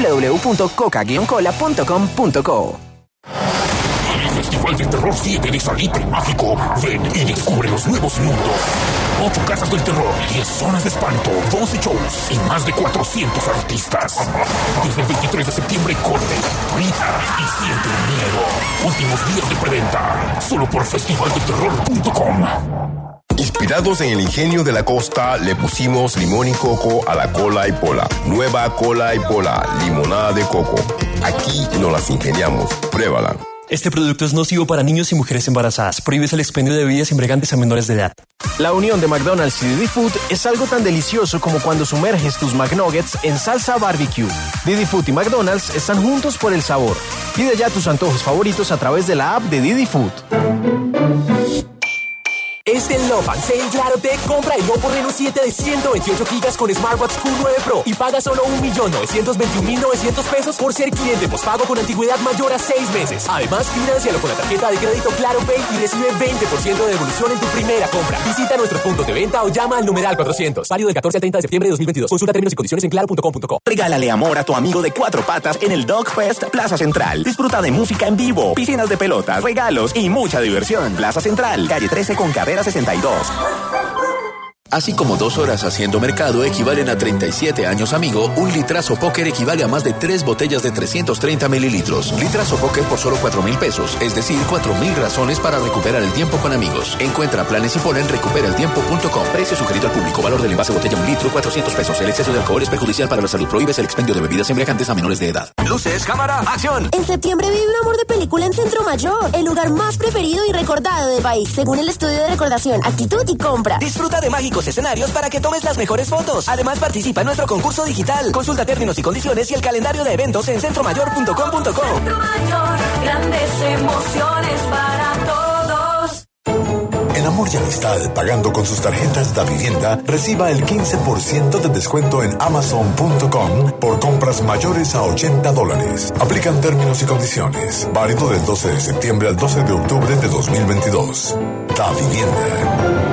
www.coca-cola.com.co. El Festival del Terror 7 de Salitre Mágico. Ven y descubre los nuevos mundos. 8 casas del terror, 10 zonas de espanto, 12 shows y más de 400 artistas. Desde el 23 de septiembre corre, grita y siente el miedo. Últimos días de preventa. Solo por festivaldelterror.com. Inspirados en el ingenio de la costa, le pusimos limón y coco a la cola y pola. Nueva cola y pola, limonada de coco. Aquí nos las ingeniamos. Pruébala. Este producto es nocivo para niños y mujeres embarazadas. Prohíbes el expendio de bebidas embriagantes a menores de edad. La unión de McDonald's y Didi Food es algo tan delicioso como cuando sumerges tus McNuggets en salsa barbecue. Didi Food y McDonald's están juntos por el sabor. Pide ya tus antojos favoritos a través de la app de Didi Food. Este Love and Sale Claro te compra el Oppo Reno 7 de 128 GB con Smartwatch Q9 Pro y paga solo 1.921.900 pesos por ser cliente postpago con antigüedad mayor a 6 meses. Además, financialo con la tarjeta de crédito Claro Pay y recibe 20% de devolución en tu primera compra. Visita nuestros puntos de venta o llama al numeral 400. Válido del 14 al 30 de septiembre de 2022. Consulta términos y condiciones en claro.com.co. Regálale amor a tu amigo de 4 patas en el Dog Fest Plaza Central. Disfruta de música en vivo, piscinas de pelotas, regalos y mucha diversión. Plaza Central, calle 13 con carrera 62. Así como 2 horas haciendo mercado equivalen a 37 años amigo, un litrazo póker equivale a más de 3 botellas de 330 mililitros. Litrazo póker por solo 4,000 pesos, es decir, 4,000 razones para recuperar el tiempo con amigos. Encuentra planes y pon en recuperaeltiempo.com. Precio sugerido al público. Valor del envase botella 1 litro, 400 pesos. El exceso de alcohol es perjudicial para la salud. Prohíbes el expendio de bebidas embriagantes a menores de edad. Luces, cámara, acción. En septiembre vive un amor de película en Centro Mayor, el lugar más preferido y recordado del país, según el estudio de recordación, actitud y compra. Disfruta de mágicos escenarios para que tomes las mejores fotos. Además, participa en nuestro concurso digital. Consulta términos y condiciones y el calendario de eventos en centromayor.com.co. Centro Mayor, grandes emociones para todos. En Amor y Amistad, pagando con sus tarjetas Da Vivienda, reciba el 15% de descuento en Amazon.com por compras mayores a $80. Aplican términos y condiciones. Válido del 12 de septiembre al 12 de octubre de 2022. Da Vivienda.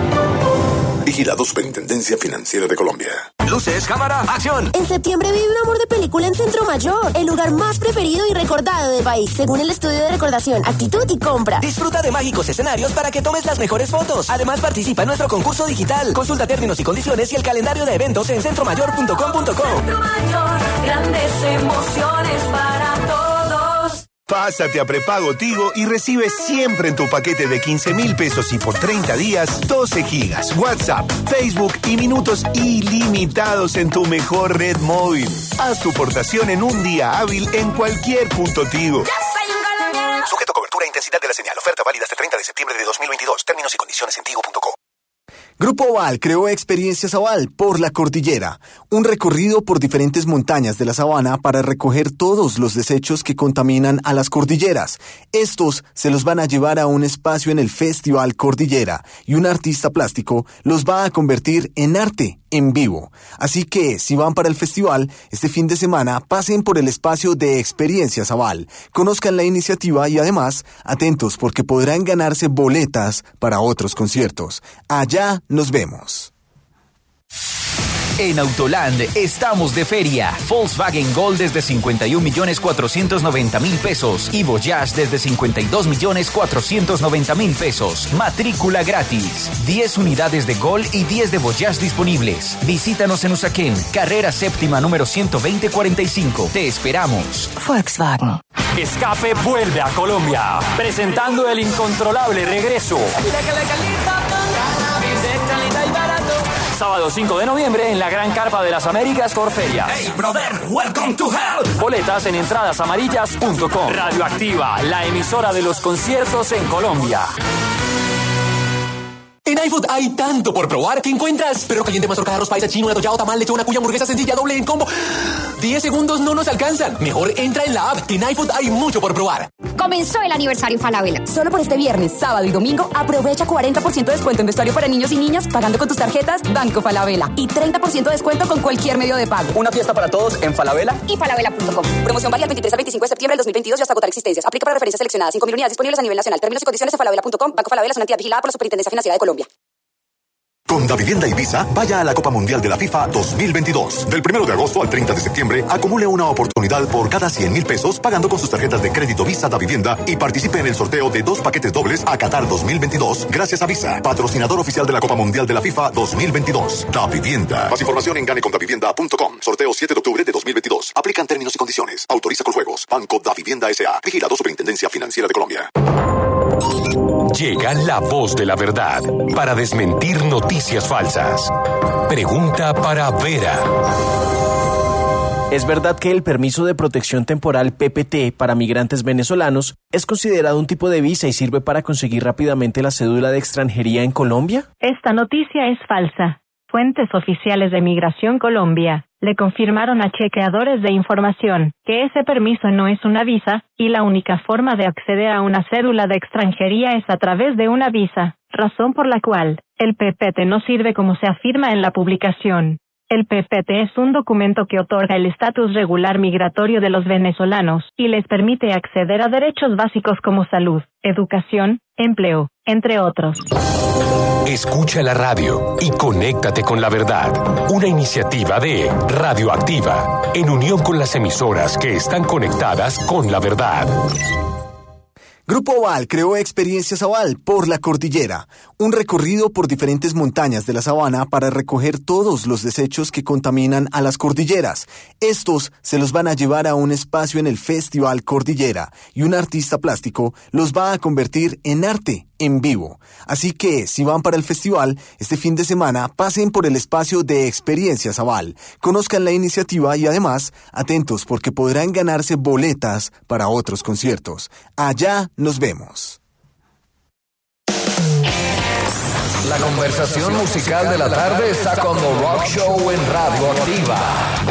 Vigilado Superintendencia Financiera de Colombia. Luces, cámara, acción. En septiembre vive un amor de película en Centro Mayor, el lugar más preferido y recordado del país, según el estudio de recordación, actitud y compra. Disfruta de mágicos escenarios para que tomes las mejores fotos. Además, participa en nuestro concurso digital. Consulta términos y condiciones y el calendario de eventos en centromayor.com.co. Centro Mayor, grandes emociones para todos. Pásate a prepago Tigo y recibe siempre en tu paquete de 15,000 pesos y por 30 días 12 gigas, WhatsApp, Facebook y minutos ilimitados en tu mejor red móvil. Haz tu portación en un día hábil en cualquier punto Tigo. Sujeto a cobertura e intensidad de la señal. Oferta válida hasta 30 de septiembre de 2022. Términos y condiciones en tigo.co. Grupo Oval creó Experiencias Oval por la Cordillera, un recorrido por diferentes montañas de la sabana para recoger todos los desechos que contaminan a las cordilleras. Estos se los van a llevar a un espacio en el Festival Cordillera y un artista plástico los va a convertir en arte en vivo. Así que, si van para el festival, este fin de semana pasen por el espacio de Experiencias Oval, conozcan la iniciativa y además, atentos porque podrán ganarse boletas para otros conciertos. Allá nos vemos. En Autoland estamos de feria. Volkswagen Gol desde 51.490.000 pesos y Voyage desde 52.490.000 pesos. Matrícula gratis. 10 unidades de Gol y 10 de Voyage disponibles. Visítanos en Usaquén, carrera séptima número 12045. Te esperamos. Volkswagen. Escape vuelve a Colombia, presentando el incontrolable regreso. Sábado 5 de noviembre en la Gran Carpa de las Américas Corferias. Hey, brother, welcome to hell. Boletas en entradasamarillas.com. Radioactiva, la emisora de los conciertos en Colombia. En iFood hay tanto por probar que encuentras perro caliente, mazorca de arroz paisa, chino, atollado, tamal, lechona, cuya hamburguesa sencilla, doble en combo. 10 segundos no nos alcanzan. Mejor entra en la app, que en iFood hay mucho por probar. Comenzó el aniversario Falabella. Solo por este viernes, sábado y domingo, aprovecha 40% de descuento en vestuario para niños y niñas pagando con tus tarjetas Banco Falabella y 30% de descuento con cualquier medio de pago. Una fiesta para todos en Falabella y falabella.com. Promoción válida del 23 al 25 de septiembre del 2022 y hasta agotar existencias. Aplica para referencias seleccionadas. 5.000 unidades disponibles a nivel nacional. Términos y condiciones en falabella.com. Banco Falabella es una entidad vigilada por la Superintendencia Financiera de Colombia. Con Davivienda y Visa, vaya a la Copa Mundial de la FIFA 2022. Del 1 de agosto al 30 de septiembre, acumule una oportunidad por cada 100,000 pesos pagando con sus tarjetas de crédito Visa Davivienda y participe en el sorteo de 2 paquetes dobles a Qatar 2022 gracias a Visa, patrocinador oficial de la Copa Mundial de la FIFA 2022. Davivienda. Más información en ganecondavivienda.com. Sorteo 7 de octubre de 2022. Aplican términos y condiciones. Autoriza con juegos. Banco Davivienda S.A. Vigilado Superintendencia Financiera de Colombia. Llega la voz de la verdad para desmentir noticias falsas. Pregunta para Vera. ¿Es verdad que el permiso de protección temporal PPT para migrantes venezolanos es considerado un tipo de visa y sirve para conseguir rápidamente la cédula de extranjería en Colombia? Esta noticia es falsa. Fuentes oficiales de Migración Colombia le confirmaron a chequeadores de información que ese permiso no es una visa y la única forma de acceder a una cédula de extranjería es a través de una visa, razón por la cual el PPT no sirve como se afirma en la publicación. El PPT es un documento que otorga el estatus regular migratorio de los venezolanos y les permite acceder a derechos básicos como salud, educación, empleo, entre otros. Escucha la radio y conéctate con la verdad. Una iniciativa de Radioactiva, en unión con las emisoras que están conectadas con la verdad. Grupo Oval creó Experiencias Oval por la Cordillera, un recorrido por diferentes montañas de la sabana para recoger todos los desechos que contaminan a las cordilleras. Estos se los van a llevar a un espacio en el Festival Cordillera y un artista plástico los va a convertir en arte en vivo. Así que, si van para el festival, este fin de semana pasen por el espacio de Experiencias Oval, conozcan la iniciativa y además, atentos porque podrán ganarse boletas para otros conciertos. Allá nos vemos. La conversación musical de la tarde está con The Rock Show en Radioactiva.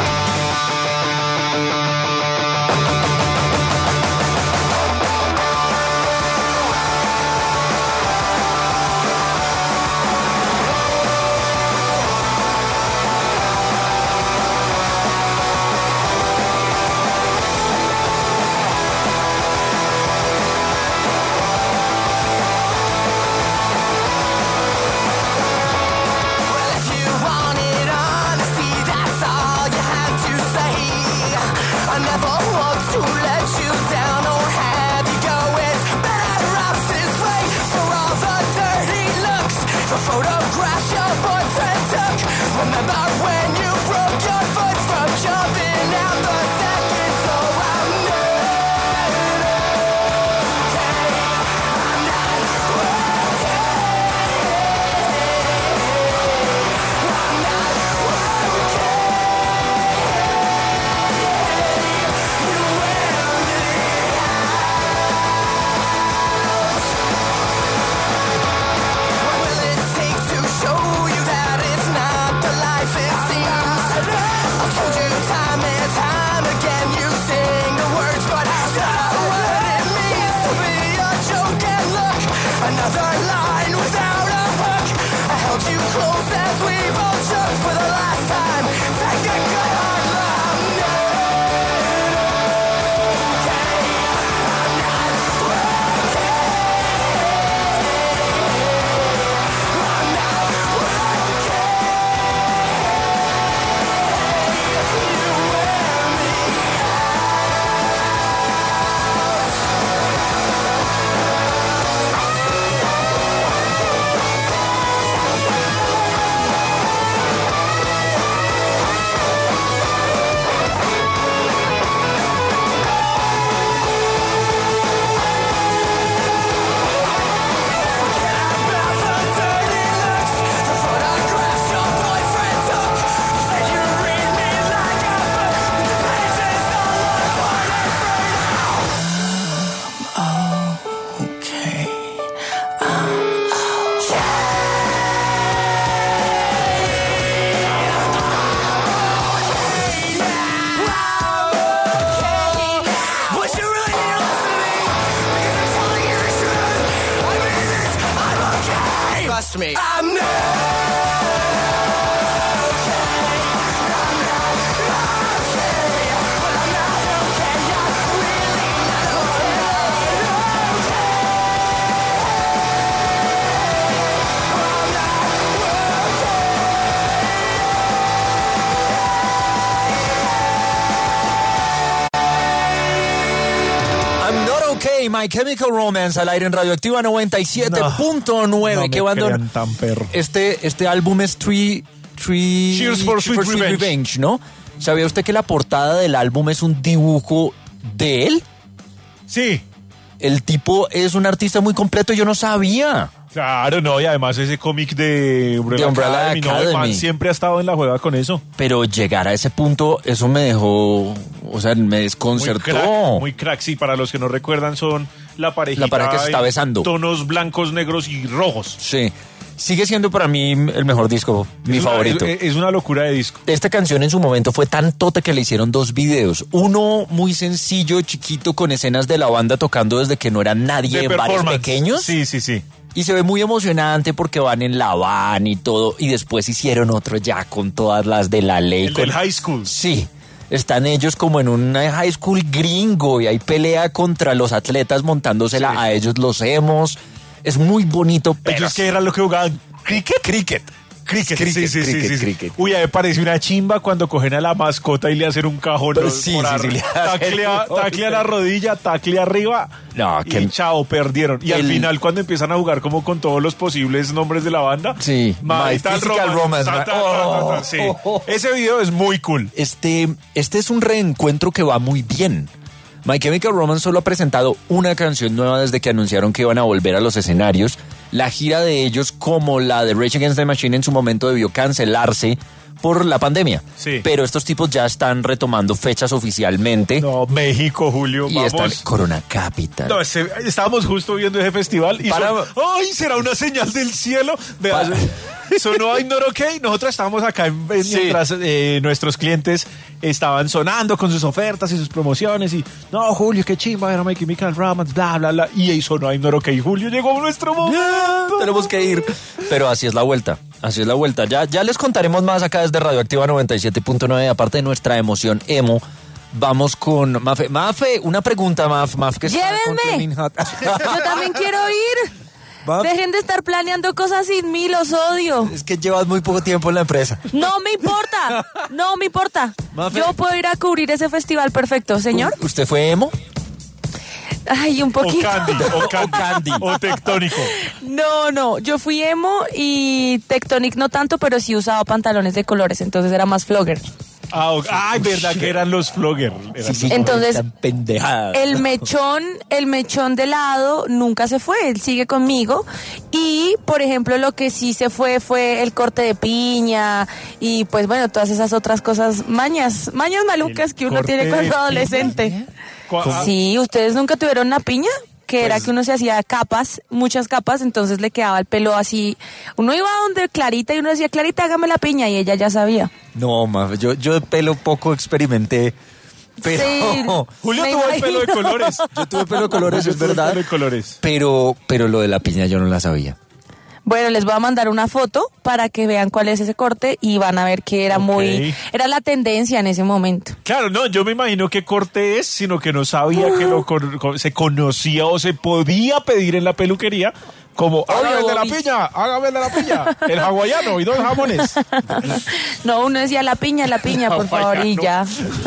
Me. I'm not. Ok, My Chemical Romance al aire en Radioactiva 97.9. Qué bandón. Tan perro. Este álbum es Cheers for Sweet Revenge, ¿no? ¿Sabía usted que la portada del álbum es un dibujo de él? Sí. El tipo es un artista muy completo, yo no sabía. Claro, no, y además ese cómic de Umbrella Academy. No, el man siempre ha estado en la juega con eso. Pero llegar a ese punto, eso me dejó, o sea, me desconcertó. Muy crack, sí, para los que no recuerdan son la pareja que se está besando. Tonos blancos, negros y rojos. Sí. Sigue siendo para mí el mejor disco, mi favorito. Es una locura de disco. Esta canción en su momento fue tan tota que le hicieron 2 videos. Uno muy sencillo, chiquito, con escenas de la banda tocando desde que no era nadie en bares pequeños. Sí, sí, sí. Y se ve muy emocionante porque van en la van y todo. Y después hicieron otro ya con todas las de la ley. Del high school. Sí. Están ellos como en un high school gringo y hay pelea contra los atletas montándosela a ellos los emos. Es muy bonito. Pero ellos que era lo que jugaban. Cricket. Sí. Uy, a mí me parece una chimba cuando cogen a la mascota y le hacen un cajón. Tacle a la rodilla, tacle arriba. No, y chao, perdieron. Y al final, cuando empiezan a jugar como con todos los posibles nombres de la banda. Sí. My Physical Romance. Sí. Ese video es muy cool. Este es un reencuentro que va muy bien. My Chemical Romance solo ha presentado una canción nueva desde que anunciaron que iban a volver a los escenarios. La gira de ellos, como la de Rage Against the Machine, en su momento debió cancelarse por la pandemia. Sí. Pero estos tipos ya están retomando fechas oficialmente. No, México, Julio, y vamos. están Corona Capital. No, estábamos justo viendo ese festival y ¡ay! ¿Será una señal del cielo? Veas, sonó I'm Not Okay. Nosotros estábamos acá mientras nuestros clientes estaban sonando con sus ofertas y sus promociones y no, Julio, qué chimba, era My Chemical Romance, bla, bla, bla. Y ahí sonó I'm Not Okay. Julio, llegó nuestro momento. Tenemos que ir. Pero así es la vuelta. Así es la vuelta. Ya les contaremos más acá desde Radioactiva 97.9. Aparte de nuestra emoción emo, vamos con Mafe. Mafe, una pregunta, Maf, que llévenme. Yo también quiero ir. Dejen de estar planeando cosas sin mí, los odio. Es que llevas muy poco tiempo en la empresa. No me importa. Mafe. Yo puedo ir a cubrir ese festival perfecto, señor. ¿Usted fue emo? Ay, un poquito. O Candy. O Tectónico. No, yo fui emo y Tectonic no tanto, pero sí usaba pantalones de colores, entonces era más flogger. Ay, verdad que eran los flogger. Entonces, pendejada. el mechón de lado nunca se fue, él sigue conmigo. Y, por ejemplo, lo que sí se fue el corte de piña y, pues bueno, todas esas otras cosas, mañas malucas que uno tiene cuando adolescente. Sí, ¿ustedes nunca tuvieron una piña? Que era que uno se hacía muchas capas, entonces le quedaba el pelo así. Uno iba donde Clarita y uno decía, Clarita, hágame la piña, y ella ya sabía. No, Mafe, yo de pelo poco experimenté. Pero sí, Julio tuvo el pelo de colores. Yo tuve pelo de colores, es verdad. Pelo de colores. Pero lo de la piña yo no la sabía. Bueno, les voy a mandar una foto para que vean cuál es ese corte y van a ver que era era la tendencia en ese momento. Claro, no, yo me imagino qué corte es, sino que no sabía que se conocía o se podía pedir en la peluquería. Como, hágame de la piña, el hawaiano y 2 jamones. No, uno decía la piña, por favor, y ya.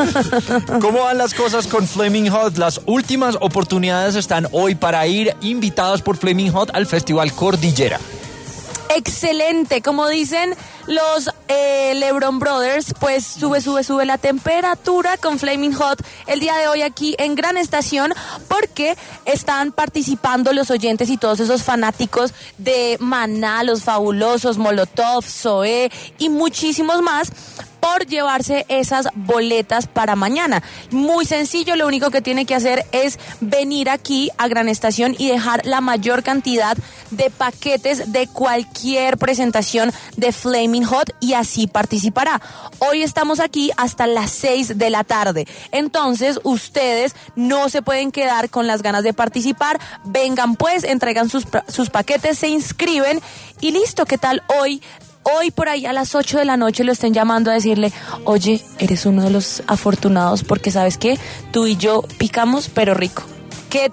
¿Cómo van las cosas con Flaming Hot? Las últimas oportunidades están hoy para ir invitados por Flaming Hot al Festival Cordillera. Excelente, como dicen los LeBron Brothers, pues sube la temperatura con Flaming Hot el día de hoy aquí en Gran Estación, porque están participando los oyentes y todos esos fanáticos de Maná, Los Fabulosos, Molotov, Zoé y muchísimos más, por llevarse esas boletas para mañana. Muy sencillo, lo único que tiene que hacer es venir aquí a Gran Estación y dejar la mayor cantidad de paquetes de cualquier presentación de Flaming Hot y así participará. Hoy estamos aquí hasta las 6 de la tarde. Entonces, ustedes no se pueden quedar con las ganas de participar. Vengan pues, entregan sus paquetes, se inscriben y listo. ¿Qué tal hoy por ahí a las 8 de la noche lo estén llamando a decirle, oye, eres uno de los afortunados porque ¿sabes qué? Tú y yo picamos, pero rico. ¿Qué tal?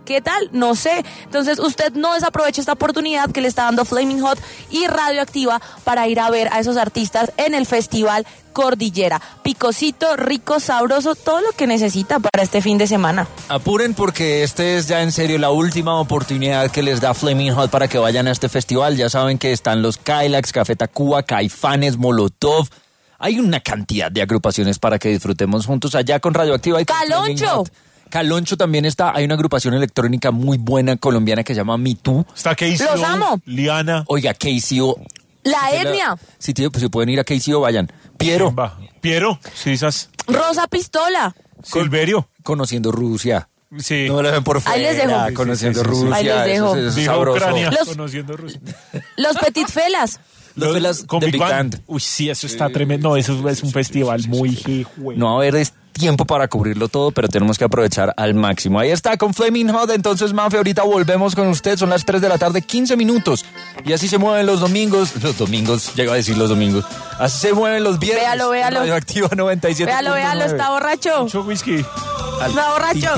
¿Qué tal? No sé. Entonces usted no desaproveche esta oportunidad que le está dando Flaming Hot y Radioactiva para ir a ver a esos artistas en el Festival Cordillera. Picosito, rico, sabroso, todo lo que necesita para este fin de semana. Apuren porque este es ya en serio la última oportunidad que les da Flaming Hot para que vayan a este festival. Ya saben que están los Kylax, Café Tacuba, Caifanes, Molotov. Hay una cantidad de agrupaciones para que disfrutemos juntos allá con Radioactiva y con ¡Caloncho! Caloncho también está. Hay una agrupación electrónica muy buena colombiana que se llama Me Too. Está KCO. ¡Los amo! Liana. Oiga, KCO. La etnia. Si pueden ir a KCO, vayan. Piero. Piero, Sisas. Rosa Pistola. Silverio. Conociendo Rusia. Sí. No lo ven por fuera. Ahí les dejo. Conociendo Rusia. Ahí les dejo. Eso es sabroso. Ucrania. Conociendo Rusia. Los Petit Felas. Los Felas con de Big Big Band. Band. Uy, sí, eso está tremendo. No, eso es un festival muy No va a haber tiempo para cubrirlo todo, pero tenemos que aprovechar al máximo. Ahí está con Flaming Hot. Entonces, Mafe, ahorita volvemos con usted. Son las 3 de la tarde, 15 minutos. Y así se mueven los domingos. Los domingos, llego a decir los domingos. Así se mueven los viernes. Véalo. Radioactiva 97. Véalo, está borracho. Mucho whisky. Está borracho.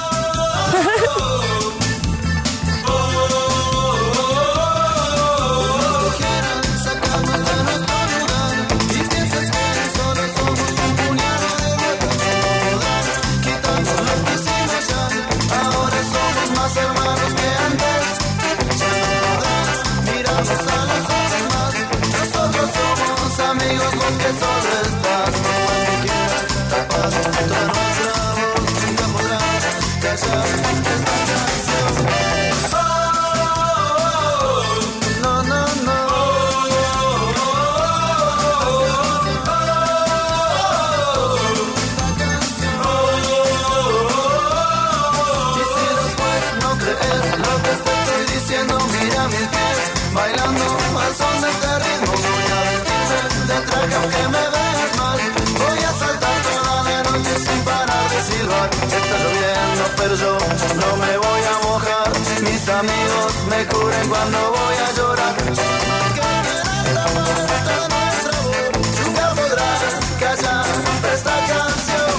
Aunque me veas mal, voy a saltar toda la noche sin parar de silbar. Está lloviendo, pero yo no me voy a mojar. Mis amigos me cubren cuando voy a llorar. Nunca podrás callar esta canción.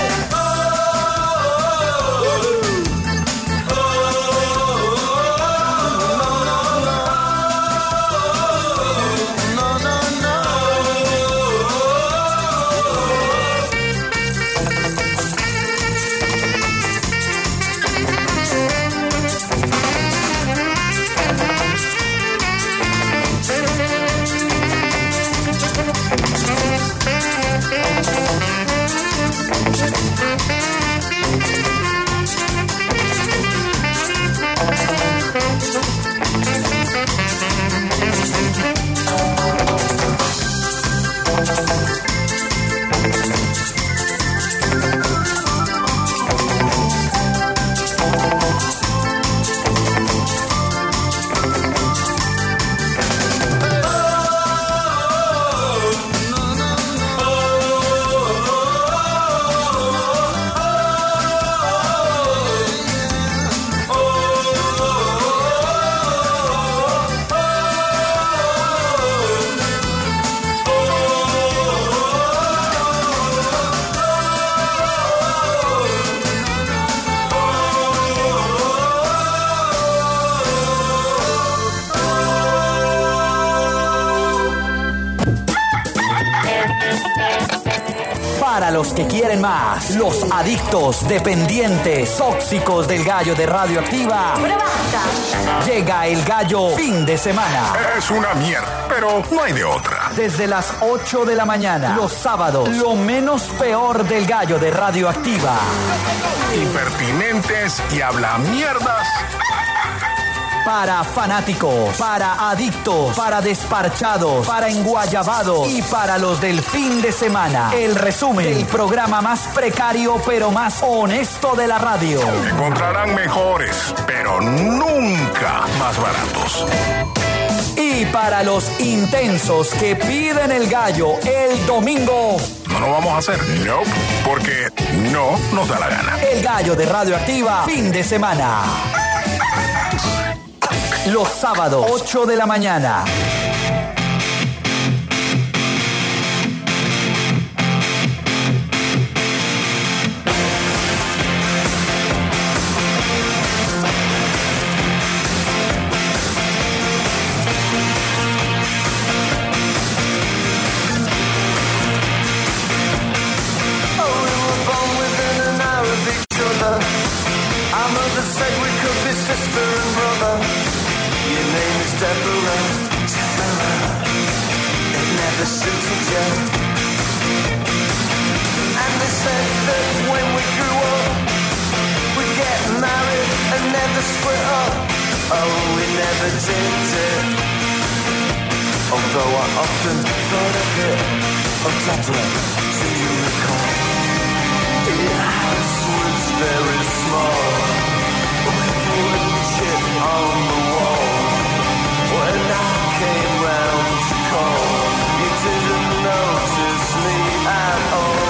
Para los que quieren más, los adictos, dependientes, tóxicos del gallo de Radioactiva. Llega el gallo fin de semana. Es una mierda, pero no hay de otra. Desde las 8 de la mañana, los sábados, lo menos peor del gallo de Radioactiva. Impertinentes y habla mierdas. Para fanáticos, para adictos, para desparchados, para enguayabados y para los del fin de semana. El resumen del programa más precario pero más honesto de la radio. Encontrarán mejores, pero nunca más baratos. Y para los intensos que piden el gallo el domingo. No lo vamos a hacer, no, porque no nos da la gana. El gallo de Radioactiva, fin de semana. Los sábados, 8 de la mañana. sister and brother. Your name is Deborah. It never suited you. And they said that when we grew up, we'd get married and never split up. Oh, we never did it. Although I often thought of it. Oh, Deborah, do you recall? Your house was very small, with wood chip on the wall. When I came round to call, you didn't notice me at all.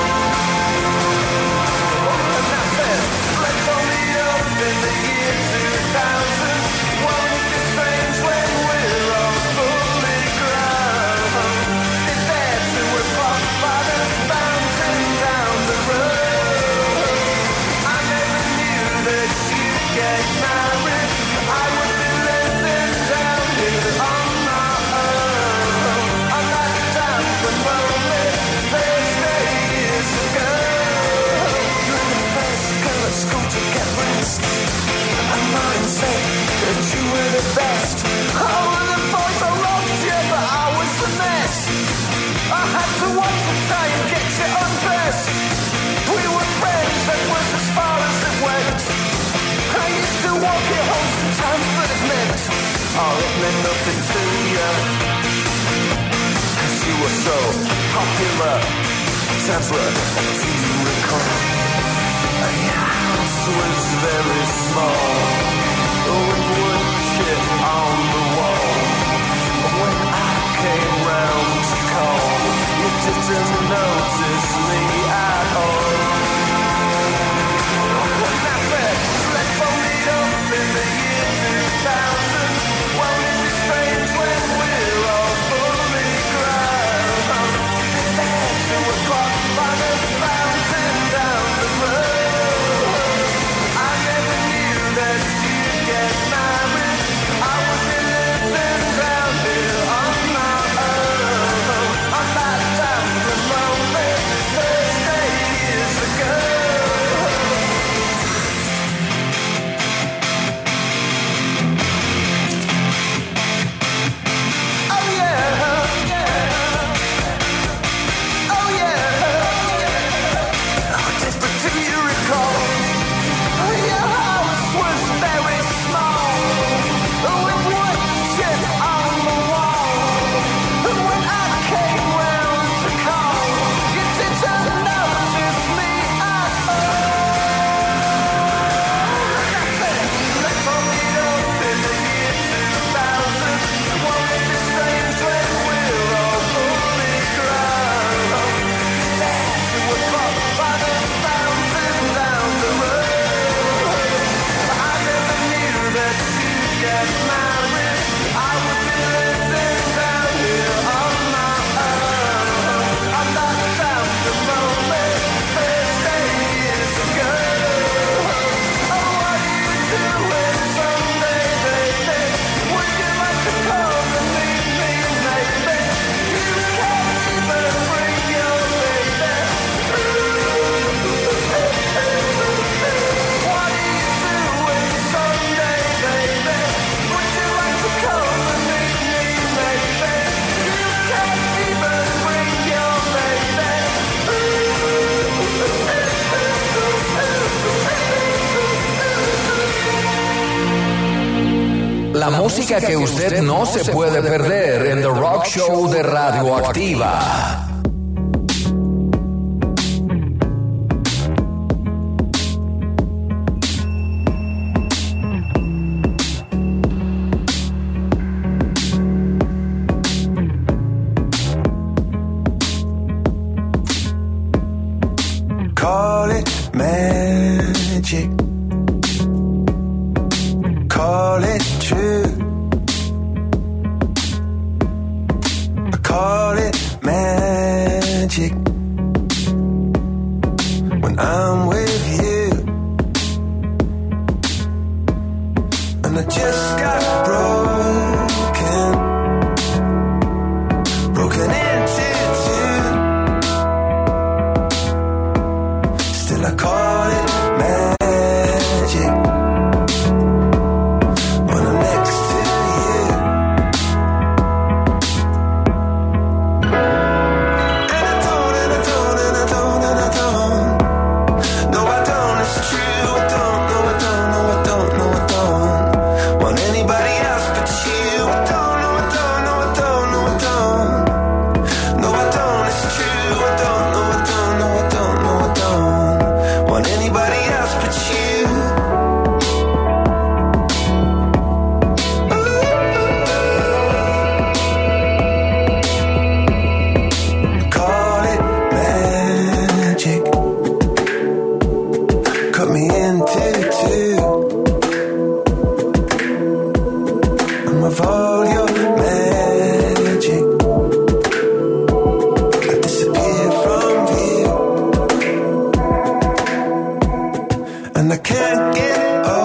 And I said, let's all meet up in the year 2000. Won't it be strange when we're all fully grown? Did there to a pop by the fountain down the road. I never knew that you'd get married. I would be living down here on my own. On that damp and lonely Thursday years ago. You were the first girl at school to get rest. And mine said that you were the best. Oh, and the boys all loved you, but I was the mess. I had to watch the time get you undressed. We were friends, that was as far as it went. I used to walk you home sometimes, but it meant, oh, it meant nothing to you. 'Cause you were so popular. Deborah, do you recall? Your house was very small, with wood chip on the wall. When I came round to call, you didn't notice me at all. When I said, let's all meet up in the year 2000. Won't it be strange when we're all fully grown? There to a clock by the fountain down the road. I never knew that you'd get married. I would be living down here on my own. On that damp and lonely Thursday years ago. Oh yeah, oh yeah. Oh, Deborah, do you recall? Your house was very small, with wood chip on the wall. And when I came round to call, you didn't notice me at all. Let's all meet up in the year 2000. Won't it be strange when we're all fully grown? There to a clock by the fountain down the road. I never knew that you'd get married. I would be living down here on my own. On that damp and lonely Thursday years ago. Oh, what are you doing Sunday, baby? Would you like to come and meet me, maybe? You can't even bring your baby. What are you doing Sunday, baby? Would you like to come and meet me, maybe? You can't even bring your baby. La música que usted no se puede perder en The Rock Show de Radioactiva. Call it magic. Call it true. Call it magic. When I'm with you, and I just got broken into two. Still I call it magic. cut me into two. And with all your magic, I disappear from view. And I can't get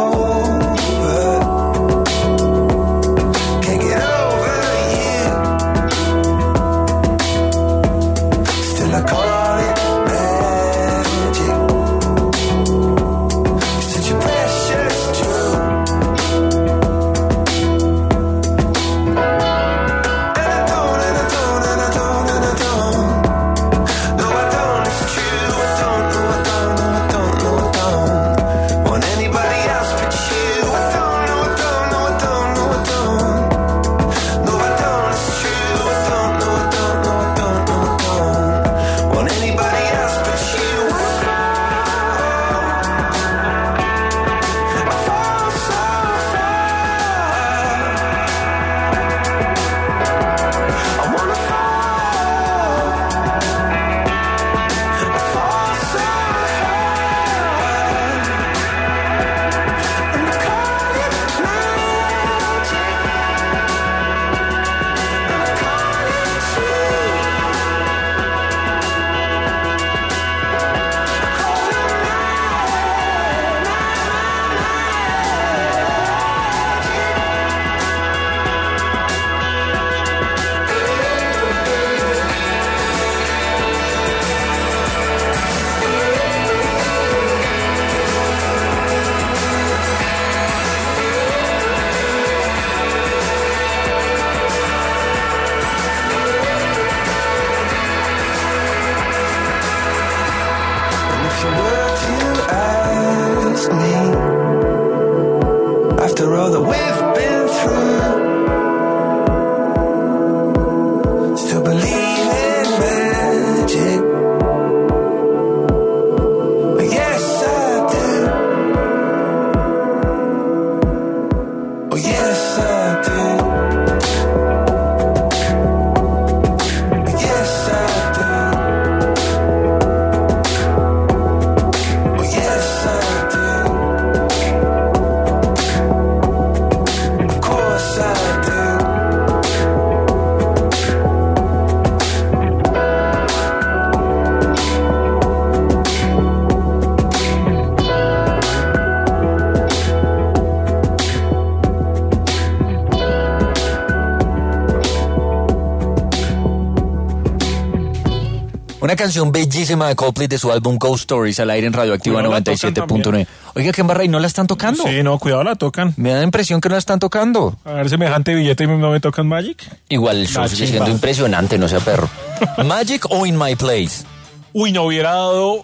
Una canción bellísima de Coldplay de su álbum Ghost Stories al aire en Radioactiva 97.9. Oiga, ¿qué embarra? ¿Y no la están tocando? Sí, no, cuidado, la tocan. Me da la impresión que no la están tocando. A ver, semejante billete y no me tocan Magic. Igual el show sigue siendo impresionante, no sea perro. ¿Magic o In My Place? Uy, no hubiera dado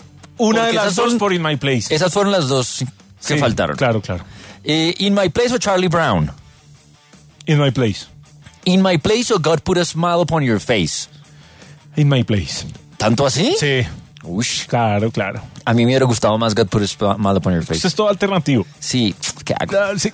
una de las dos por In My Place. Esas fueron las dos que faltaron. Claro, claro. ¿In My Place o Charlie Brown? In My Place. ¿In My Place o God Put a Smile Upon Your Face? In My Place. ¿Tanto así? Sí. Uy. Claro, claro. A mí me hubiera gustado más God Put a Smile Upon Your Face. Esto es todo alternativo. Sí. ¿Qué hago?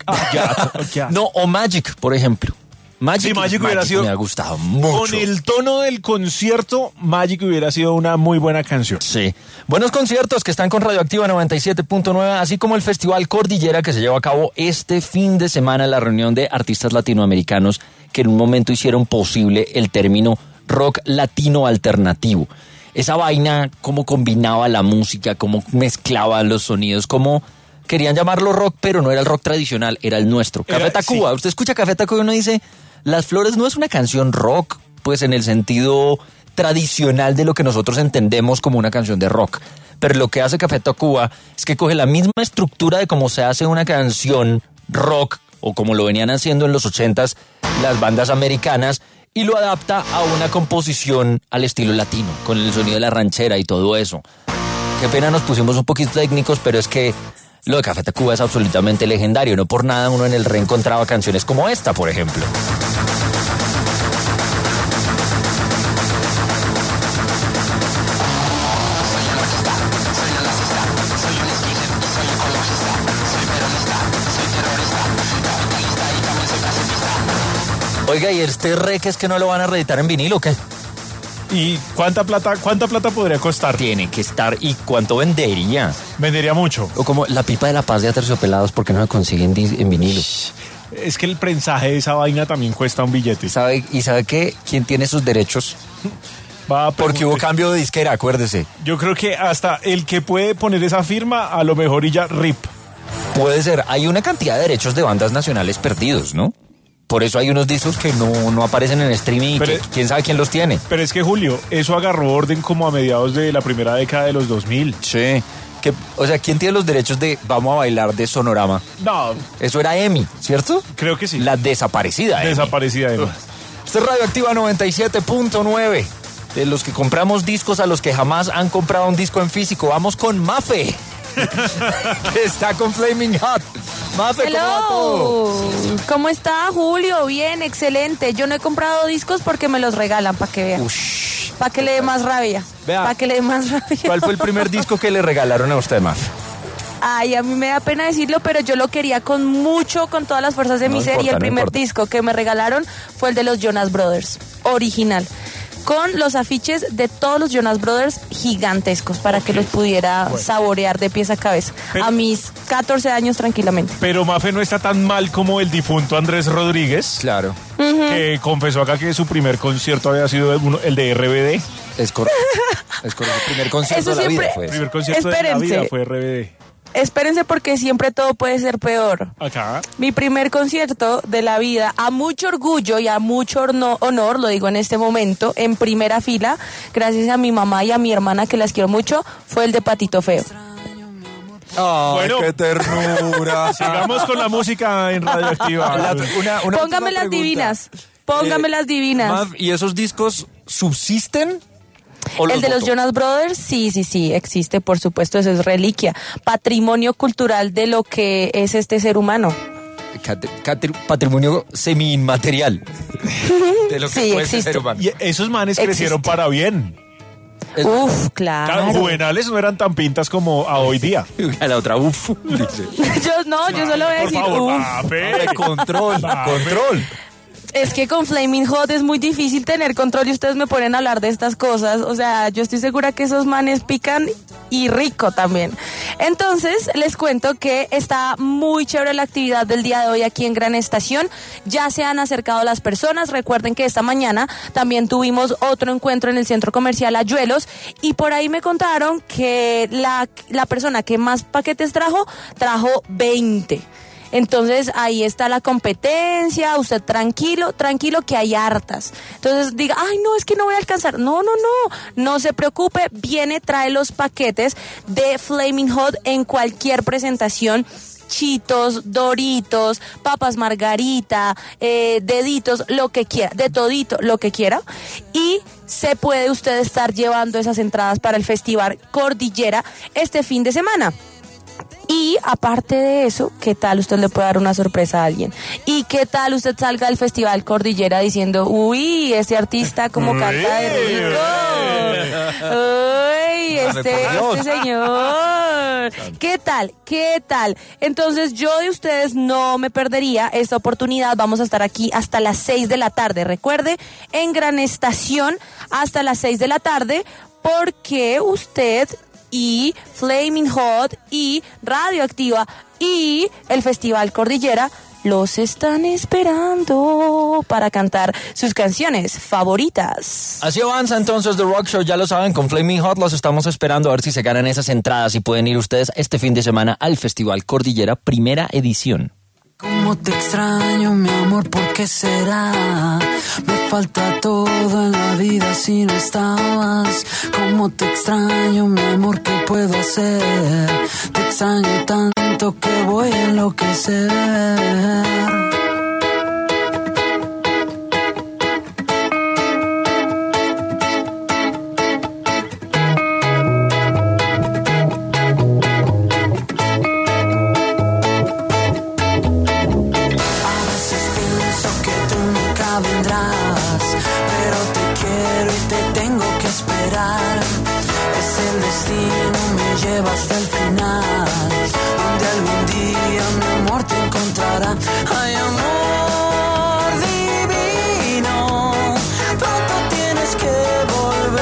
No, o Magic, por ejemplo. Magic hubiera sido. Me ha gustado mucho. Con el tono del concierto, Magic hubiera sido una muy buena canción. Sí. Buenos conciertos que están con Radioactiva 97.9, así como el Festival Cordillera que se llevó a cabo este fin de semana, la reunión de artistas latinoamericanos que en un momento hicieron posible el término rock latino alternativo. Esa vaina, cómo combinaba la música, cómo mezclaba los sonidos, cómo querían llamarlo rock, pero no era el rock tradicional, era el nuestro. Café Tacuba, sí. Usted escucha Café Tacuba y uno dice, Las Flores no es una canción rock, pues en el sentido tradicional de lo que nosotros entendemos como una canción de rock. Pero lo que hace Café Tacuba es que coge la misma estructura de cómo se hace una canción rock, o como lo venían haciendo en los 80s las bandas americanas, y lo adapta a una composición al estilo latino, con el sonido de la ranchera y todo eso. Qué pena nos pusimos un poquito técnicos, pero es que lo de Café Tacuba es absolutamente legendario. No por nada uno en el reencontraba canciones como esta, por ejemplo. Oiga, ¿y este rec es que no lo van a reeditar en vinilo o qué? ¿Y cuánta plata podría costar? Tiene que estar. ¿Y cuánto vendería? Vendería mucho. O como la pipa de la paz de Aterciopelados, ¿por qué no se consigue en vinilo? Es que el prensaje de esa vaina también cuesta un billete. ¿Sabe qué? ¿Quién tiene sus derechos? Porque hubo cambio de disquera, acuérdese. Yo creo que hasta el que puede poner esa firma, a lo mejor y ya RIP. Puede ser. Hay una cantidad de derechos de bandas nacionales perdidos, ¿no? Por eso hay unos discos que no aparecen en streaming y que quién sabe quién los tiene. Pero es que, Julio, eso agarró orden como a mediados de la primera década de los 2000. Sí. O sea, ¿quién tiene los derechos de Vamos a Bailar de Sonorama? No. Eso era EMI, ¿cierto? Creo que sí. La desaparecida EMI. Desaparecida EMI. Esta es Radioactiva 97.9. De los que compramos discos a los que jamás han comprado un disco en físico. Vamos con Mafe. Está con Flaming Hot. Mafe, ¿cómo va todo? ¿Cómo está, Julio? Bien, excelente. Yo no he comprado discos porque me los regalan, para que vean. Para que le dé más rabia. Para que le dé más rabia. ¿Cuál fue el primer disco que le regalaron a usted, Mafe? Ay, a mí me da pena decirlo, pero yo lo quería con todas las fuerzas de mi ser. Y el primer disco que me regalaron fue el de los Jonas Brothers, original, con los afiches de todos los Jonas Brothers gigantescos para que los pudiera saborear de pies a cabeza. A mis 14 años tranquilamente. Pero Mafe no está tan mal como el difunto Andrés Rodríguez. Claro. Que confesó acá que su primer concierto había sido el de RBD. Es correcto. Es correcto. El primer concierto de la vida fue. El primer concierto de la vida fue RBD. Espérense porque siempre todo puede ser peor. Acá. Mi primer concierto de la vida, a mucho orgullo y a mucho honor, lo digo en este momento, en primera fila, gracias a mi mamá y a mi hermana que las quiero mucho, fue el de Patito Feo. ¡Ay, bueno, qué ternura! Sigamos con la música en Radioactiva. Póngame las divinas. Póngame las divinas. ¿Y esos discos subsisten? El de los Jonas Brothers, sí, existe, por supuesto, eso es reliquia, patrimonio cultural de lo que es este ser humano. Patrimonio semi-inmaterial de lo que sí, puede existe. ser humano. Y esos manes crecieron para bien. Uf, claro. Juvenales no eran tan pintas como a hoy día. A la otra, uf. Dice. yo solo voy a decir, uf. Control. Es que con Flaming Hot es muy difícil tener control y ustedes me ponen a hablar de estas cosas. O sea, yo estoy segura que esos manes pican y rico también. Entonces, les cuento que está muy chévere la actividad del día de hoy aquí en Gran Estación. Ya se han acercado las personas. Recuerden que esta mañana también tuvimos otro encuentro en el Centro Comercial Ayuelos y por ahí me contaron que la persona que más paquetes trajo 20. Entonces ahí está la competencia, usted tranquilo que hay hartas. Entonces diga, ay no, es que no voy a alcanzar. No se preocupe, trae los paquetes de Flaming Hot en cualquier presentación. Chitos, Doritos, papas Margarita, deditos, lo que quiera, de todito, lo que quiera. Y se puede usted estar llevando esas entradas para el Festival Cordillera este fin de semana. Y aparte de eso, ¿qué tal usted le puede dar una sorpresa a alguien? ¿Y qué tal usted salga al Festival Cordillera diciendo, uy, ese artista como canta de rico? Uy, este señor. ¿Qué tal? Entonces yo de ustedes no me perdería esta oportunidad. Vamos a estar aquí hasta las 6 de la tarde. Recuerde, en Gran Estación hasta las 6 de la tarde, porque usted y Flaming Hot y Radioactiva y el Festival Cordillera los están esperando para cantar sus canciones favoritas. Así avanza entonces The Rock Show, ya lo saben, con Flaming Hot los estamos esperando a ver si se ganan esas entradas y pueden ir ustedes este fin de semana al Festival Cordillera, primera edición. Cómo te extraño, mi amor, ¿por qué será? Me falta todo en la vida si no estabas. Cómo te extraño, mi amor, ¿qué puedo hacer? Te extraño tanto que voy a enloquecer. Hasta el final, donde algún día mi amor te encontrará. Ay, amor divino, pronto tienes que volver.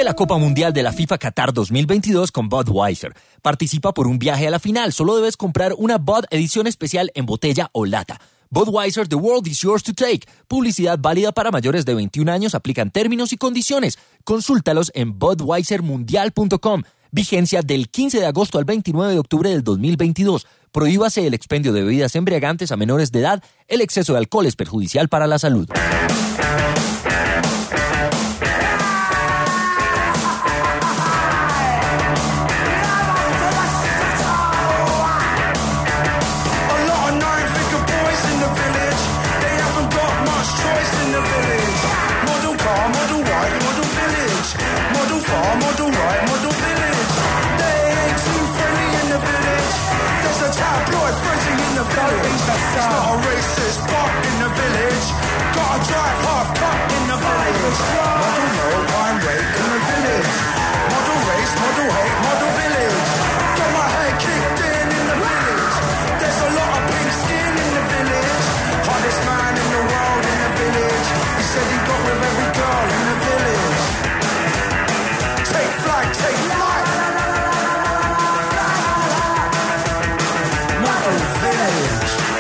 la Copa Mundial de la FIFA Qatar 2022 con Budweiser. Participa por un viaje a la final. Solo debes comprar una Bud edición especial en botella o lata. Budweiser, the world is yours to take. Publicidad válida para mayores de 21 años. Aplican términos y condiciones. Consúltalos en budweisermundial.com. Vigencia del 15 de agosto al 29 de octubre del 2022. Prohíbase el expendio de bebidas embriagantes a menores de edad. El exceso de alcohol es perjudicial para la salud. It's not a racist pop in the village. Gotta drive half cut in the village. Model low, crime rate in the village. Model race, model hate, model village. Got my head kicked in the village. There's a lot of pink skin in the village. Hottest man in the world in the village. He said he got with every girl in the village. Take flight, take flight. Model village.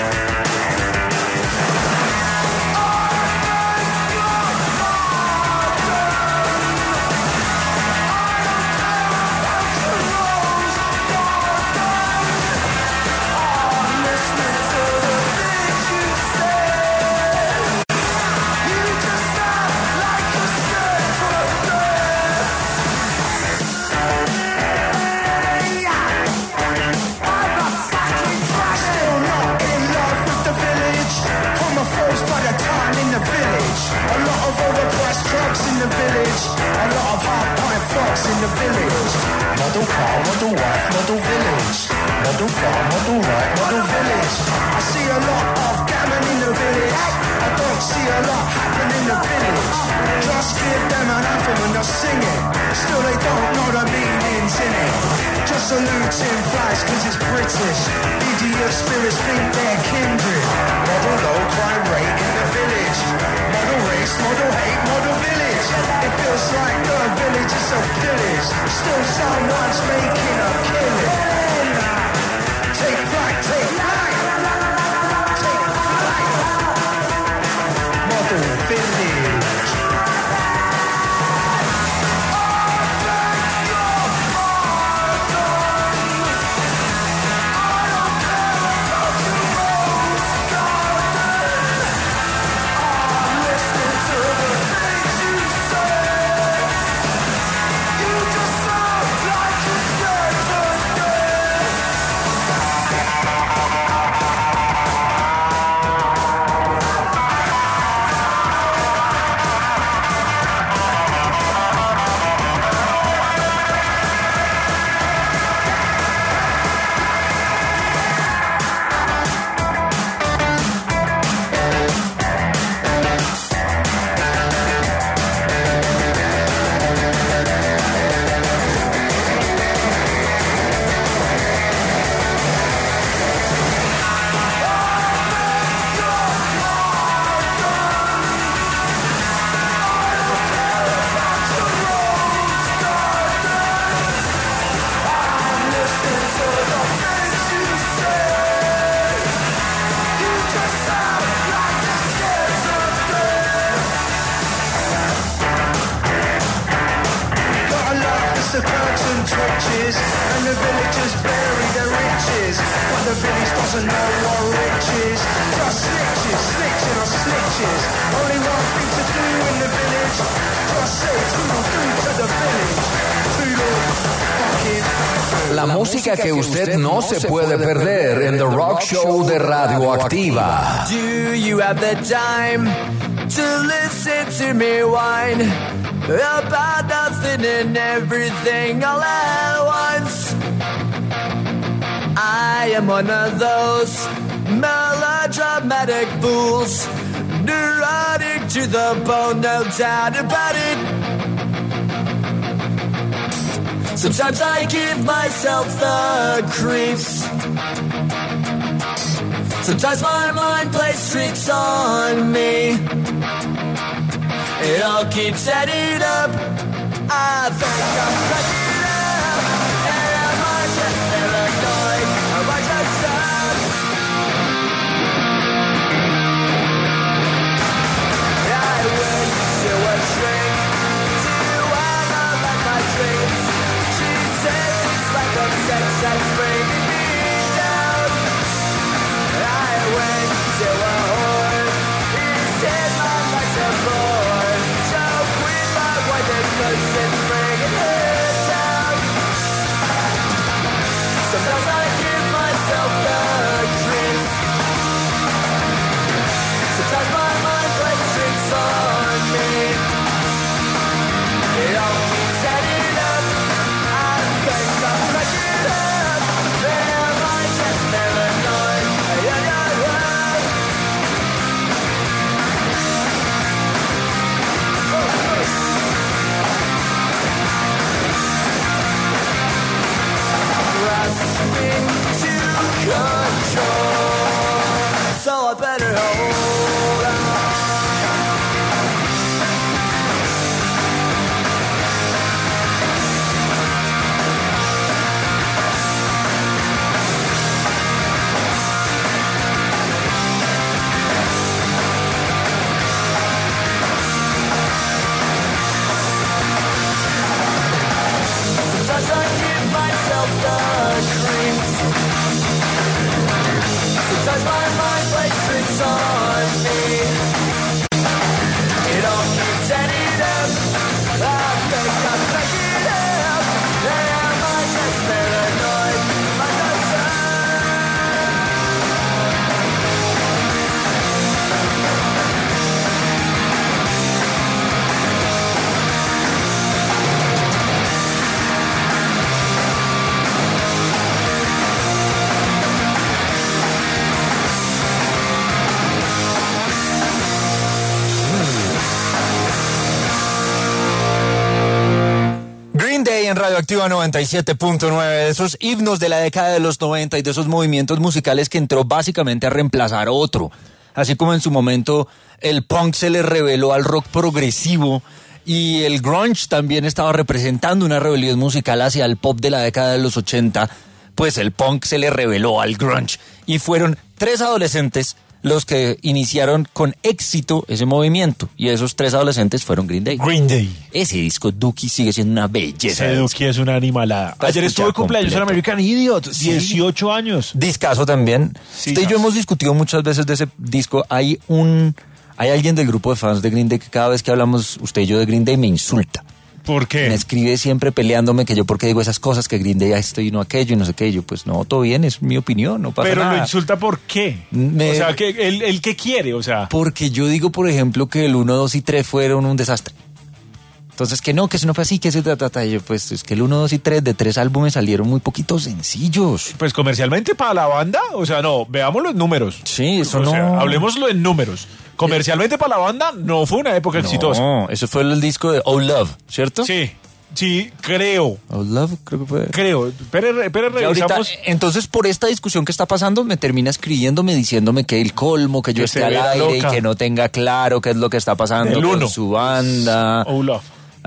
In the village, model car, model wife, model village, model farm, model right, model village. I see a lot of gammon in the village. I don't see a lot happen in the village. Just give them an anthem and they'll sing it. Still they don't know the meanings in it. Just saluting flies cause it's British. Idiot spirits think they're kindred. Model low crime rate in the village. Model race, model hate, model village. It feels like the village is a pillage. Still someone's making a killing. Take flight, take flight. Take flight. Model village. And the villagers bury their riches, but the village doesn't know what rich is. Just snitches, snitching on snitches. Only one thing to do in the village. Just say toodle-doo to the village. Toodle fucking. La música que usted no se puede perder en The Rock Show de Radioactiva. Do you have the time to listen to me whine about nothing and everything all at once? I am one of those melodramatic fools, neurotic to the bone, no doubt about it. Sometimes I give myself the creeps. Sometimes my mind plays tricks on me. It all keeps adding up. I think I'm cracking up, and am I just paranoid? Am I just sad? I went to a shrink to analyze my dreams. She says it's like a sex that's bringing me down. I went to a whore. He said my life's a bore. So quit my wife and cushion, bringing her down. Sometimes I give myself the creeps. Sometimes my mind plays tricks on me. It all keeps adding up. I think I'm cracking up. Am I just paranoid? Yeah. Grasping to control, so I better hold on. Sometimes I give myself the creeps. Sometimes my mind plays tricks on me. It all keeps adding up. I think I'm cracking up. Am I just paranoid? Am I just Green Day en Radioactiva 97.9, de esos himnos de la década de los 90 y de esos movimientos musicales que entró básicamente a reemplazar otro. Así como en su momento el punk se le reveló al rock progresivo y el grunge también estaba representando una rebelión musical hacia el pop de la década de los 80, pues el punk se le reveló al grunge y fueron 3 adolescentes los que iniciaron con éxito ese movimiento. Y esos 3 adolescentes fueron Green Day. Green Day. Ese disco Dookie sigue siendo una belleza. Ese Dookie es una animalada. Ayer estuve de cumpleaños en American Idiot, 18 años. Discazo también. Sí, usted y yo hemos discutido muchas veces de ese disco. Hay alguien del grupo de fans de Green Day que cada vez que hablamos usted y yo de Green Day me insulta. ¿Por qué? Me escribe siempre peleándome que yo porque digo esas cosas, que Green Day esto y no aquello y no sé qué. Y yo, pues no, todo bien, es mi opinión, no pasa nada. Pero lo insulta ¿por qué? O sea, que ¿el qué quiere? O sea, porque yo digo, por ejemplo, que el 1, 2 y 3 fueron un desastre. Entonces, que no fue así, que se trata. Yo, pues es que el 1, 2 y 3 de 3 álbumes salieron muy poquitos sencillos. Pues comercialmente para la banda, o sea, no, veámoslo en números. Sí, eso no. Sea, hablemoslo en números. Comercialmente para la banda no fue una época exitosa. No, eso fue el disco de Oh Love, ¿cierto? Sí, creo. Oh Love, creo que fue. Creo, pero revisamos. Ahorita, entonces, por esta discusión que está pasando, me termina escribiéndome, diciéndome que el colmo, que yo esté al aire y que no tenga claro qué es lo que está pasando con su banda. Oh Love.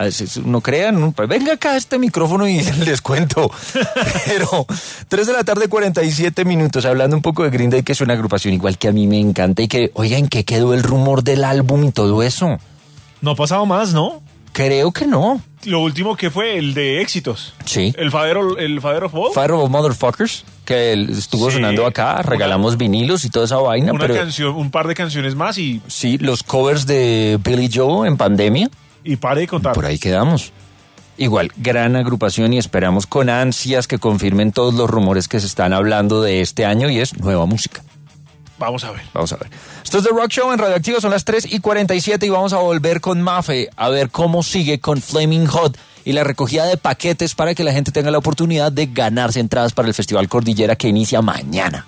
No crean, venga acá a este micrófono y les cuento. Pero 3 de la tarde, 47 minutos, hablando un poco de Green Day, que es una agrupación igual que a mí me encanta y que, oigan, ¿qué quedó el rumor del álbum y todo eso? No ha pasado más, ¿no? Creo que no. Lo último que fue el de éxitos. Sí. El Father of All. Father of Motherfuckers, que estuvo sonando acá, regalamos vinilos y toda esa vaina. Canción, un par de canciones más y... Sí, los covers de Billy Joe en pandemia. Y pare de contar. Por ahí quedamos. Igual, gran agrupación y esperamos con ansias que confirmen todos los rumores que se están hablando de este año y es nueva música. Vamos a ver. Esto es The Rock Show en Radioactiva, son las 3:47 y vamos a volver con Mafe a ver cómo sigue con Flaming Hot y la recogida de paquetes para que la gente tenga la oportunidad de ganarse entradas para el Festival Cordillera que inicia mañana.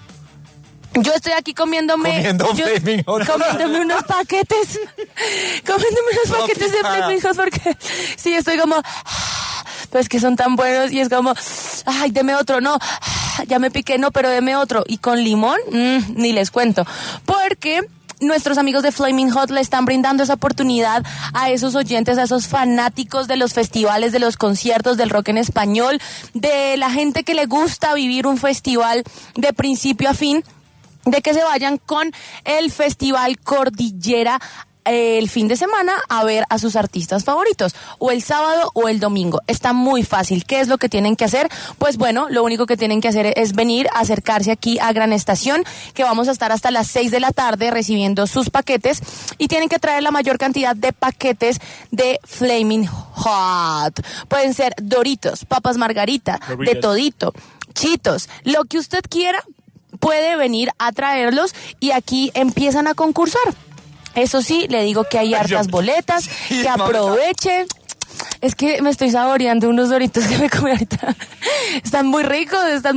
Yo estoy aquí comiéndome unos paquetes. Comiéndome unos paquetes de Flaming Hot porque sí, estoy como... Pues que son tan buenos y es como... Ay, deme otro, no. Ya me piqué, no, pero deme otro. Y con limón, ni les cuento. Porque nuestros amigos de Flaming Hot le están brindando esa oportunidad a esos oyentes, a esos fanáticos de los festivales, de los conciertos, del rock en español, de la gente que le gusta vivir un festival de principio a fin, de que se vayan con el Festival Cordillera el fin de semana a ver a sus artistas favoritos, o el sábado o el domingo. Está muy fácil. ¿Qué es lo que tienen que hacer? Pues bueno, lo único que tienen que hacer es venir, acercarse aquí a Gran Estación, que vamos a estar hasta las 6 de la tarde recibiendo sus paquetes, y tienen que traer la mayor cantidad de paquetes de Flaming Hot. Pueden ser Doritos, papas Margarita, de todito, Chitos, lo que usted quiera, puede venir a traerlos y aquí empiezan a concursar. Eso sí, le digo que hay hartas boletas, que aproveche. Es que me estoy saboreando unos Doritos que me comí ahorita. Están muy ricos.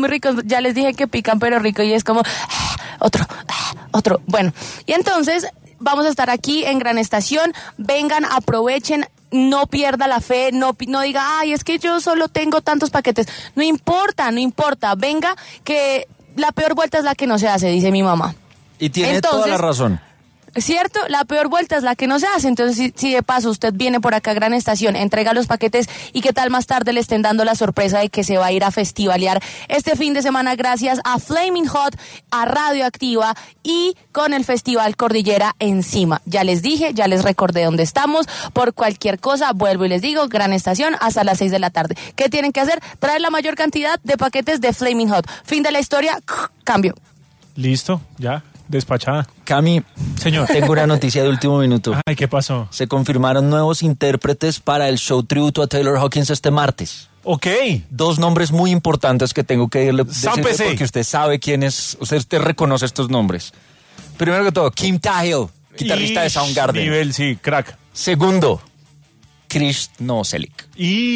Ya les dije que pican, pero rico, y es como otro. Bueno, y entonces vamos a estar aquí en Gran Estación. Vengan, aprovechen. No pierda la fe, no diga, ay, es que yo solo tengo tantos paquetes. No importa. Venga, que la peor vuelta es la que no se hace, dice mi mamá. Y tiene toda la razón. ¿Cierto? La peor vuelta es la que no se hace. Entonces, si de paso usted viene por acá a Gran Estación, entrega los paquetes, y qué tal más tarde le estén dando la sorpresa de que se va a ir a festivalear este fin de semana gracias a Flaming Hot, a Radioactiva y con el Festival Cordillera encima. Ya les dije, ya les recordé dónde estamos. Por cualquier cosa, vuelvo y les digo, Gran Estación hasta las 6 de la tarde. ¿Qué tienen que hacer? Traer la mayor cantidad de paquetes de Flaming Hot. Fin de la historia, cambio. Listo, ya. Despachada. Cami, señor, tengo una noticia de último minuto. Ay, ¿qué pasó? Se confirmaron nuevos intérpretes para el show tributo a Taylor Hawkins este martes. Ok. 2 nombres muy importantes que tengo que decirle porque usted sabe quién es, usted reconoce estos nombres. Primero que todo, Kim Tahill, guitarrista de Soundgarden. Nivel, sí, crack. Segundo, Chris Novoselic.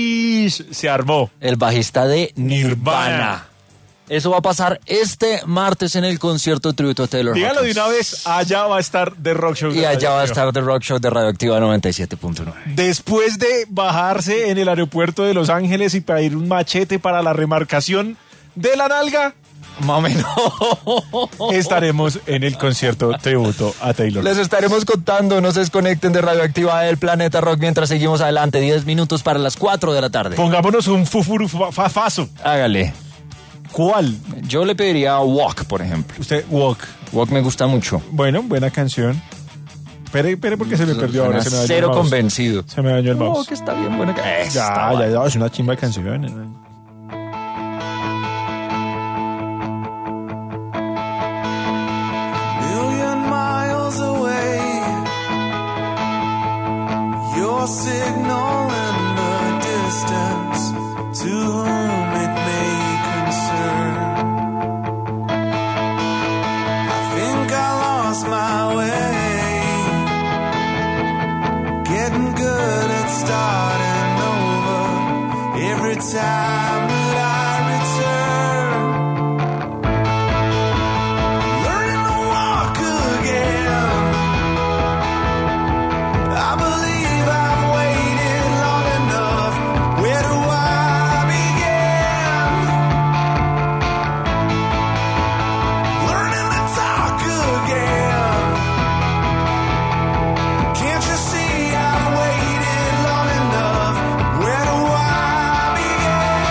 Y se armó. El bajista de Nirvana. Eso va a pasar este martes en el concierto tributo a Taylor Hawkins. Dígalo de una vez, allá va a estar The Rock Show. Y allá va a estar The Rock Show de Radioactiva 97.9. Después de bajarse en el aeropuerto de Los Ángeles y pedir un machete para la remarcación de la nalga, más o menos, estaremos en el concierto tributo a Taylor. Les estaremos contando, no se desconecten de Radioactiva del Planeta Rock mientras seguimos adelante. 10 minutos para las 4 de la tarde. Pongámonos un fafazo. Hágale. ¿Cuál? Yo le pediría Walk, por ejemplo. Usted, Walk. Walk me gusta mucho. Bueno, buena canción. Espere porque se me perdió ahora. Se me dañó cero convencido. Se me dañó el mouse. Walk está bien buena canción. Ya, es una chimba de canción. Signal in the distance, to whom it may concern. I think I lost my way, getting good at starting over every time that I return. Learning to walk again, I believe See, I've waited long enough. Where do I begin?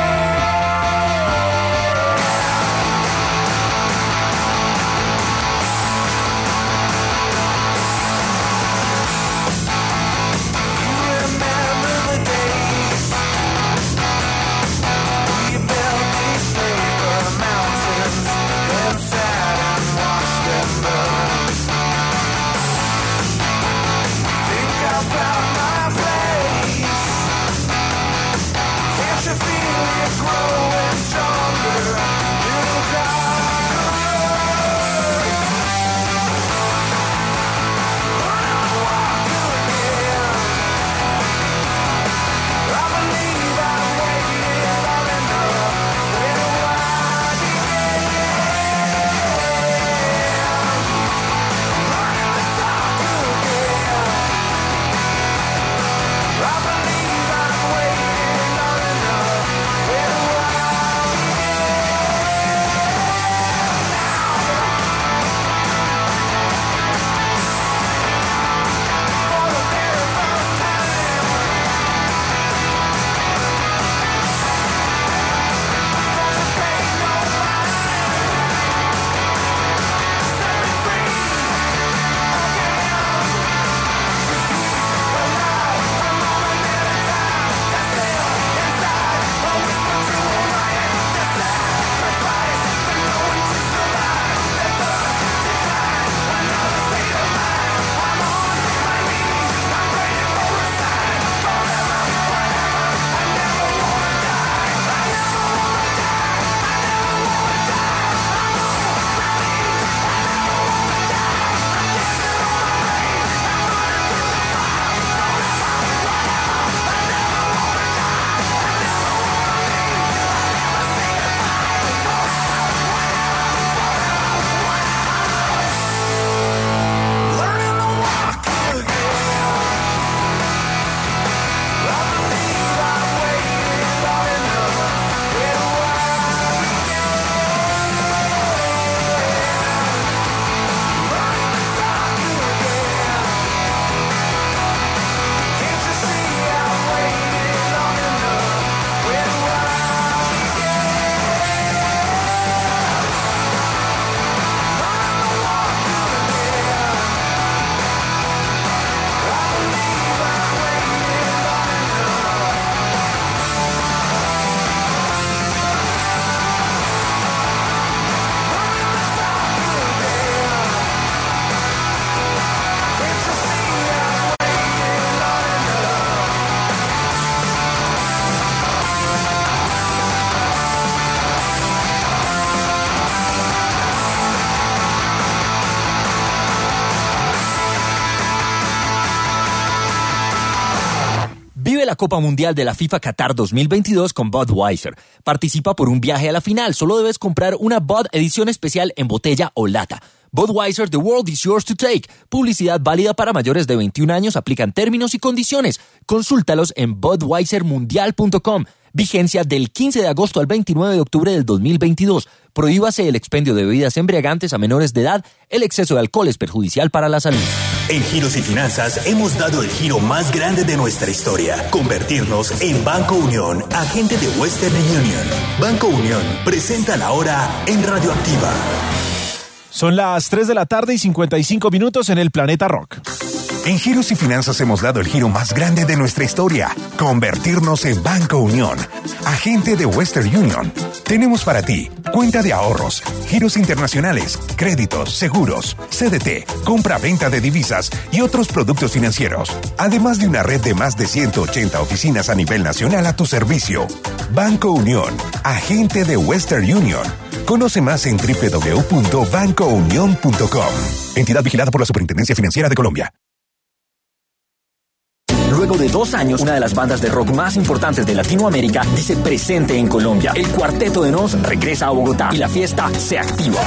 la Copa Mundial de la FIFA Qatar 2022 con Budweiser. Participa por un viaje a la final. Solo debes comprar una Bud edición especial en botella o lata. Budweiser, the world is yours to take. Publicidad válida para mayores de 21 años. Aplican términos y condiciones. Consúltalos en budweisermundial.com. Vigencia del 15 de agosto al 29 de octubre del 2022. Prohíbase el expendio de bebidas embriagantes a menores de edad. El exceso de alcohol es perjudicial para la salud. En Giros y Finanzas hemos dado el giro más grande de nuestra historia. Convertirnos en Banco Unión, agente de Western Union. Banco Unión presenta la hora en Radioactiva. Son las 3 de la tarde y 55 minutos en el Planeta Rock. En Giros y Finanzas hemos dado el giro más grande de nuestra historia. Convertirnos en Banco Unión, agente de Western Union. Tenemos para ti cuenta de ahorros, giros internacionales, créditos, seguros, CDT, compra-venta de divisas y otros productos financieros. Además de una red de más de 180 oficinas a nivel nacional a tu servicio. Banco Unión, agente de Western Union. Conoce más en www.bancounion.com. Entidad vigilada por la Superintendencia Financiera de Colombia. Luego de 2 años, una de las bandas de rock más importantes de Latinoamérica dice presente en Colombia. El Cuarteto de Nos regresa a Bogotá y la fiesta se activa.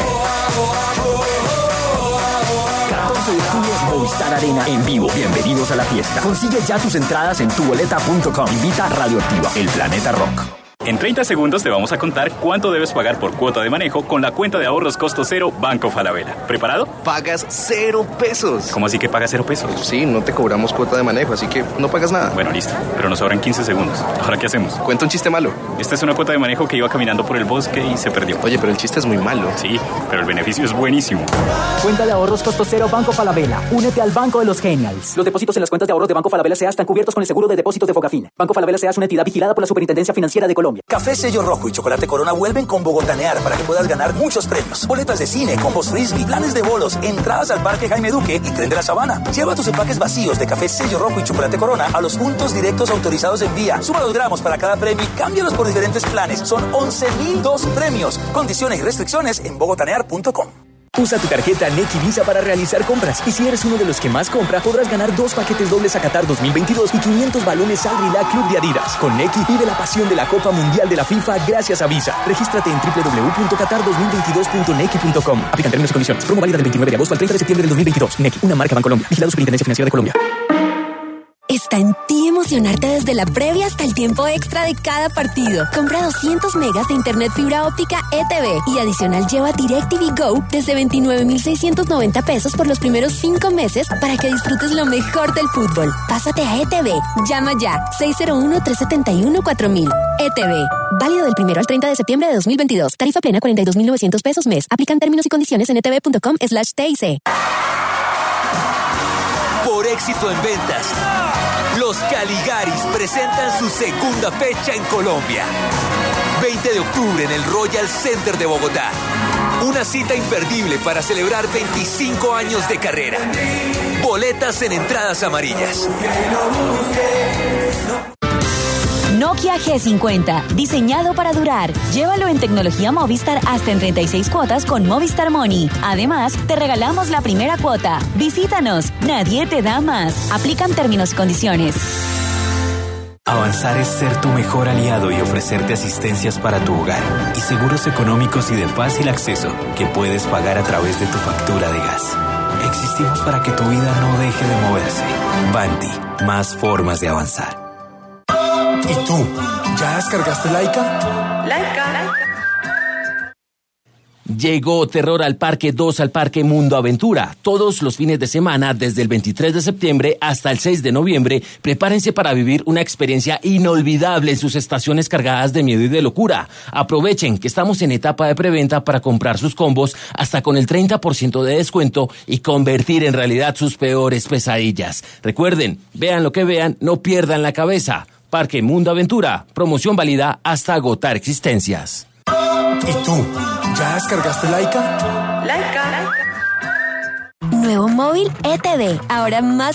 14 de octubre, Movistar Arena en vivo. Bienvenidos a la fiesta. Consigue ya tus entradas en tuboleta.com. Invita Radioactiva, el Planeta Rock. En 30 segundos te vamos a contar cuánto debes pagar por cuota de manejo con la cuenta de ahorros costo cero Banco Falabella. ¿Preparado? Pagas 0 pesos. ¿Cómo así que pagas 0 pesos? Sí, no te cobramos cuota de manejo, así que no pagas nada. Bueno, listo, pero nos sobran 15 segundos. ¿Ahora qué hacemos? Cuenta un chiste malo. Esta es una cuota de manejo que iba caminando por el bosque y se perdió. Oye, pero el chiste es muy malo. Sí, pero el beneficio es buenísimo. Cuenta de ahorros costo cero Banco Falabella. Únete al Banco de los Genials. Los depósitos en las cuentas de ahorros de Banco Falabella S.A. están cubiertos con el seguro de depósitos de Focafin. Banco Falabella S.A. es una entidad vigilada por la Superintendencia Financiera de Colombia. Café Sello Rojo y Chocolate Corona vuelven con Bogotanear para que puedas ganar muchos premios. Boletas de cine, combos frisbee, planes de bolos, entradas al Parque Jaime Duque y Tren de la Sabana. Lleva tus empaques vacíos de Café Sello Rojo y Chocolate Corona a los puntos directos autorizados en vía. Suma 2 gramos para cada premio y cámbialos por diferentes planes. Son 11,002 premios. Condiciones y restricciones en bogotanear.com. Usa tu tarjeta Nequi Visa para realizar compras. Y si eres uno de los que más compra, podrás ganar 2 paquetes dobles a Qatar 2022 y 500 balones al Relax Club de Adidas. Con Nequi vive la pasión de la Copa Mundial de la FIFA gracias a Visa. Regístrate en www.qatar2022.nequi.com. Aplican términos y condiciones. Promo válida del 29 de agosto al 30 de septiembre del 2022. Nequi, una marca Bancolombia. Vigilado Superintendencia Financiera de Colombia. Está en ti emocionarte desde la previa hasta el tiempo extra de cada partido. Compra 200 megas de internet fibra óptica ETV y adicional lleva DirecTV Go desde 29,690 pesos por los primeros 5 meses para que disfrutes lo mejor del fútbol. Pásate a ETV. Llama ya 601-371-4000. ETV. Válido del 1 al 30 de septiembre de 2022. Tarifa plena 42,900 pesos mes. Aplican términos y condiciones en etv.com/TIC. Por éxito en ventas, los Caligaris presentan su segunda fecha en Colombia. 20 de octubre en el Royal Center de Bogotá. Una cita imperdible para celebrar 25 años de carrera. Boletas en entradas amarillas. Nokia G50, diseñado para durar. Llévalo en tecnología Movistar hasta en 36 cuotas con Movistar Money. Además, te regalamos la primera cuota. Visítanos, nadie te da más. Aplican términos y condiciones. Avanzar es ser tu mejor aliado y ofrecerte asistencias para tu hogar y seguros económicos y de fácil acceso que puedes pagar a través de tu factura de gas. Existimos para que tu vida no deje de moverse. Vanti, más formas de avanzar. ¿Y tú? ¿Ya descargaste Laika? Laika. Llegó Terror al Parque 2 al Parque Mundo Aventura. Todos los fines de semana, desde el 23 de septiembre hasta el 6 de noviembre, prepárense para vivir una experiencia inolvidable en sus estaciones cargadas de miedo y de locura. Aprovechen que estamos en etapa de preventa para comprar sus combos hasta con el 30% de descuento y convertir en realidad sus peores pesadillas. Recuerden, vean lo que vean, no pierdan la cabeza. Parque Mundo Aventura, promoción válida hasta agotar existencias. ¿Y tú? ¿Ya descargaste Laika? Laika. Nuevo móvil ETV, ahora más